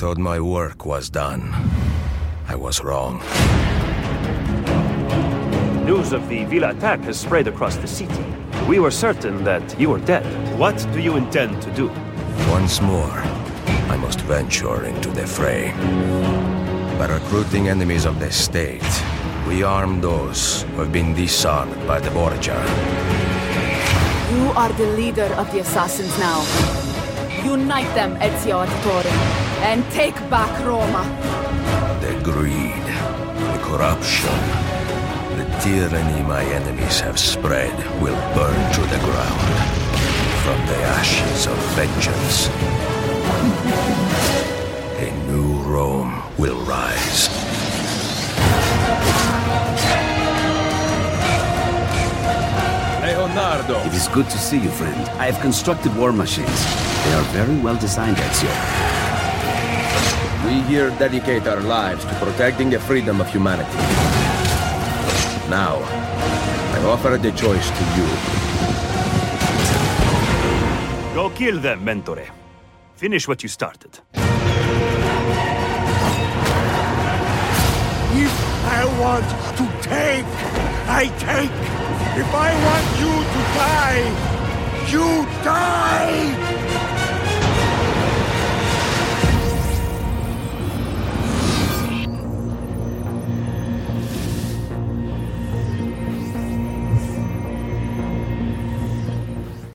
thought my work was done. I was wrong. News of the Villa attack has spread across the city. We were certain that you were dead. What do you intend to do? Once more, I must venture into the fray. By recruiting enemies of the state, we arm those who have been disarmed by the Borgia. You are the leader of the assassins now. Unite them, Ezio Auditore, and take back Roma. The greed, the corruption, the tyranny my enemies have spread will burn to the ground. From the ashes of vengeance, a new Rome will rise. Leonardo! It is good to see you, friend. I have constructed war machines. They are very well designed, Ezio. We here dedicate our lives to protecting the freedom of humanity. Now, I offer the choice to you. Go kill them, Mentore. Finish what you started. If I want to take, I take. If I want you to die, you die!